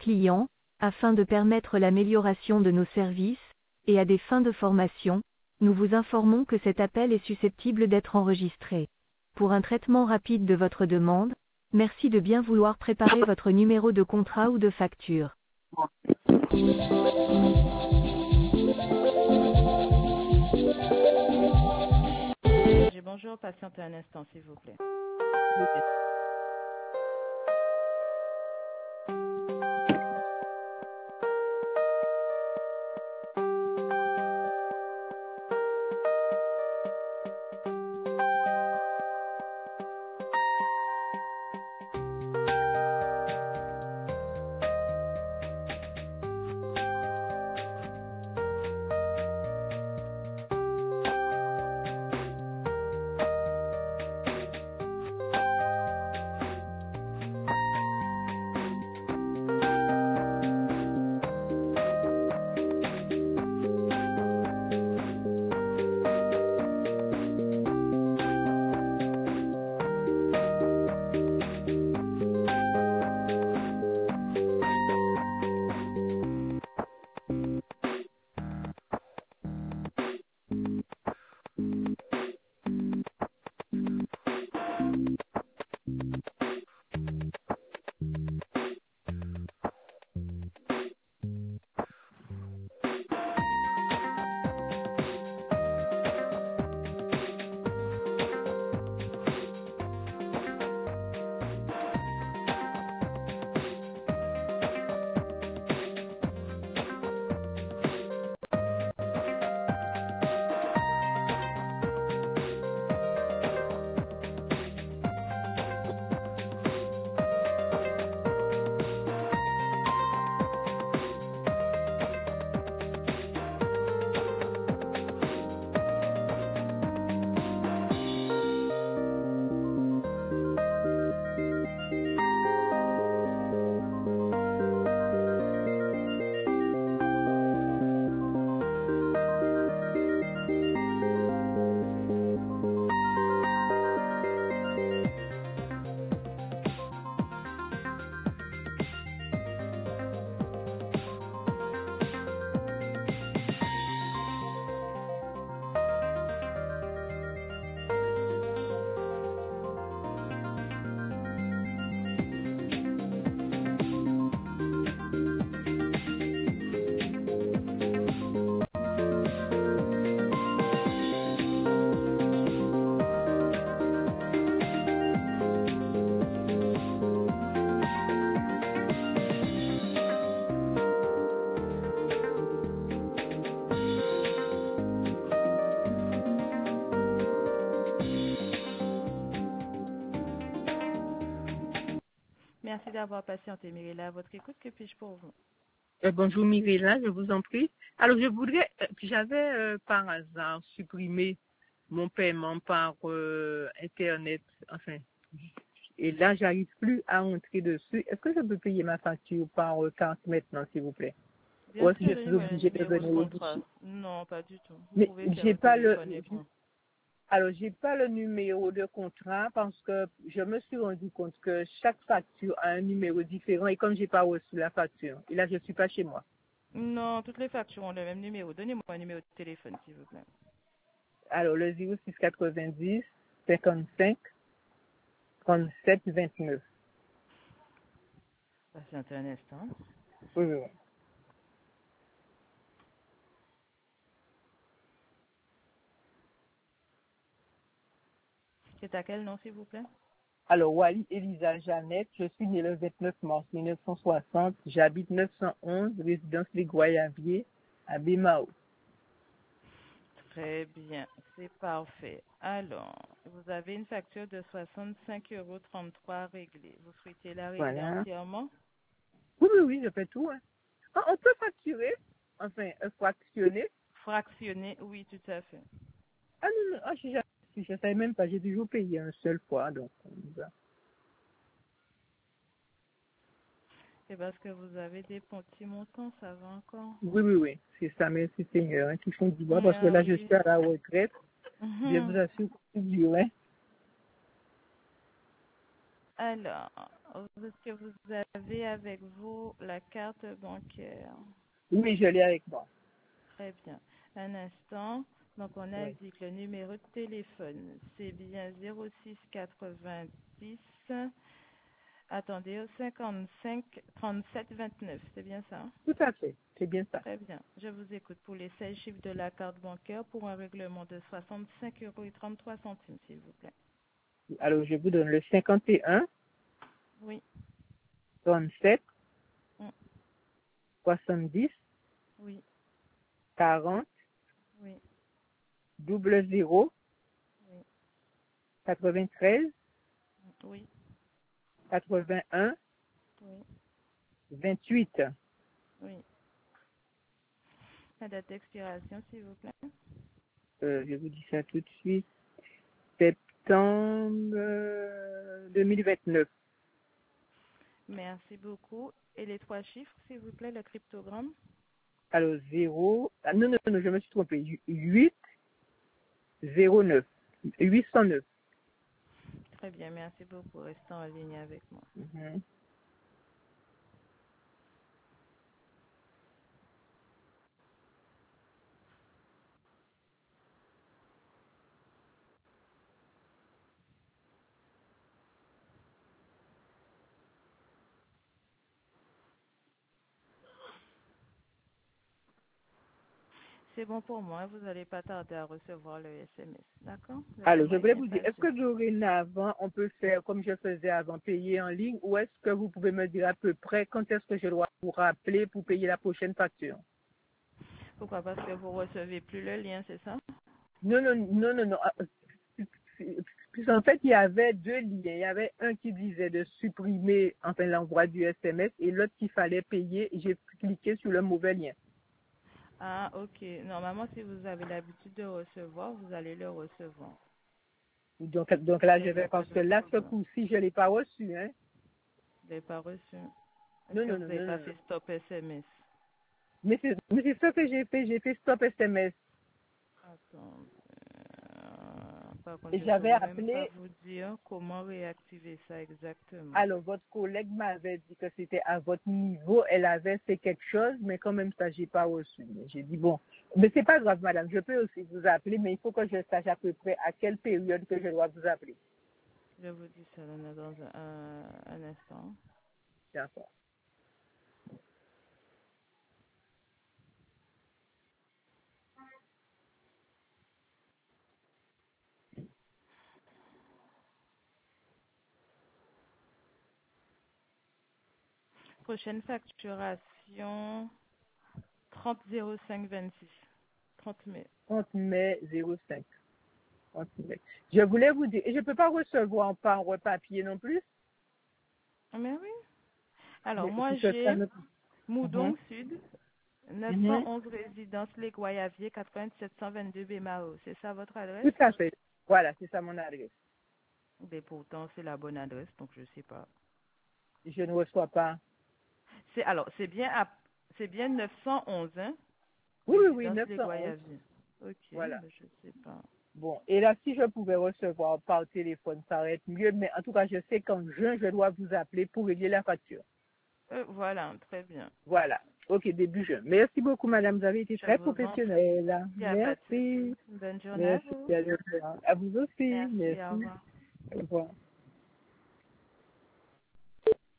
clients, afin de permettre l'amélioration de nos services, et à des fins de formation, nous vous informons que cet appel est susceptible d'être enregistré. Pour un traitement rapide de votre demande, merci de bien vouloir préparer votre numéro de contrat ou de facture. Bonjour, patientez un instant, s'il vous plaît. Merci d'avoir patienté, Mirella. À votre écoute, que puis-je pour vous? Bonjour Mirella, je vous en prie. Alors je voudrais, j'avais par hasard supprimé mon paiement par Internet, enfin, et là j'arrive plus à entrer dessus. Est-ce que je peux payer ma facture par carte maintenant, s'il vous plaît? Ou Bien est-ce que sûr, je suis obligée de venir au contrat. guichet? Non, pas du tout. Vous Mais pouvez faire j'ai au pas le, téléphone et tout. alors j'ai pas le numéro de contrat parce que je me suis rendu compte que chaque facture a un numéro différent et comme j'ai pas reçu la facture, et là je suis pas chez moi. Non, toutes les factures ont le même numéro. Donnez-moi un numéro de téléphone, s'il vous plaît. Alors le 0690 55 37 29. Patientez un instant. Oui, oui, oui. C'est à quel nom, s'il vous plaît? Alors, Wally Elisa Jeannette, je suis née le 29 mars 1960, j'habite 911, résidence Les Goyaviers, à Bémao. Très bien, c'est parfait. Alors, vous avez une facture de 65,33 € réglée. Vous souhaitez la régler Voilà. entièrement? Oui, oui, oui, je fais tout. Hein. Ah, on peut facturer, enfin, fractionner. Fractionné, oui, tout à fait. Ah non, non, ah, je ne savais même pas, j'ai toujours payé une seule fois, donc on y va. C'est parce que vous avez des petits montants, ça va encore. Oui, oui, oui, c'est ça, merci Seigneur, hein, qui font du bois, parce que Ah là, je oui. suis à la retraite, je vous assure que c'est dur, hein. Alors, Est-ce que vous avez avec vous la carte bancaire? Oui, je l'ai avec moi. Très bien. Un instant. Donc, on a Oui. dit que le numéro de téléphone, c'est bien 06 90. Attendez, 55 37 29. C'est bien ça? Tout à fait. C'est bien ça. Très bien. Je vous écoute pour les 16 chiffres de la carte bancaire pour un règlement de 65,33 €, s'il vous plaît. Alors, je vous donne le 51 Oui. 37 Mm. 70 Oui. 40 Oui. 00 Oui. 93 Oui. 81 Oui. 28. Oui. La date d'expiration, s'il vous plaît. Je vous dis ça tout de suite. Septembre 2029. Merci beaucoup. Et les 3 chiffres, s'il vous plaît, le cryptogramme. Alors, 0. Ah, non, non, non, je me suis trompé. 809. 809. Très bien, merci beaucoup. Restez en ligne avec moi. Mhm. C'est bon pour moi, vous n'allez pas tarder à recevoir le SMS. D'accord? Le Alors, je paiement est voulais bien vous dire, est-ce passé. que dorénavant, on peut faire comme je faisais avant, payer en ligne, ou est-ce que vous pouvez me dire à peu près quand est-ce que je dois vous rappeler pour payer la prochaine facture? Pourquoi? Parce que vous recevez plus le lien, c'est ça? Non, non, non, non, non. Puis en fait, il y avait 2 liens. Il y avait un qui disait de supprimer enfin l'envoi du SMS et l'autre qu'il fallait payer. J'ai cliqué sur le mauvais lien. Ah, ok. Normalement, si vous avez l'habitude de recevoir, vous allez le recevoir. Donc là, Il je n'y vais, a pas parce de que là, ce problème. coup-ci, je ne l'ai pas reçu. Hein. Vous n'avez pas reçu. Est-ce Non, que non, vous non, n'avez non, pas non. fait stop SMS? Mais c'est ça que j'ai fait. J'ai fait stop SMS. Attends. Par contre, Et je ne j'avais saurais même pas appelé. vous dire comment réactiver ça exactement. Alors, votre collègue m'avait dit que c'était à votre niveau. Elle avait fait quelque chose, mais quand même, ça, j'ai pas reçu. J'ai dit, bon, mais c'est pas grave, madame. Je peux aussi vous appeler, mais il faut que je sache à peu près à quelle période que je dois vous appeler. Je vous dis ça dans un instant. D'accord. Prochaine facturation, 30/05/26. 30 mai. 30 mai 05. 30 mai. Je voulais vous dire, et je ne peux pas recevoir par papier non plus, Ah, mais oui. Alors, mais moi, puisque ça j'ai ne... Mhm. Moudon Sud, Mhm. 911 résidence Les Guayaviers, 8722 Bémao. C'est ça votre adresse? Tout à fait. Voilà, c'est ça mon adresse. Mais pourtant, c'est la bonne adresse, donc je sais pas. Je ne reçois pas. Alors, c'est bien 911, hein? Oui, oui, oui, Résidence Les 911. Guayaviers. Ok, Voilà. mais je sais pas. Bon, et là, si je pouvais recevoir par téléphone, ça aurait été mieux, mais en tout cas, je sais qu'en juin, je dois vous appeler pour régler la facture. Voilà, très bien. Voilà. OK, début juin. Merci beaucoup, madame. Vous avez été Je très vous en prie. professionnelle. Il n'y a pas de Merci. souci. Bonne journée à Merci. vous. À vous aussi. Merci, au Merci. revoir. Au revoir.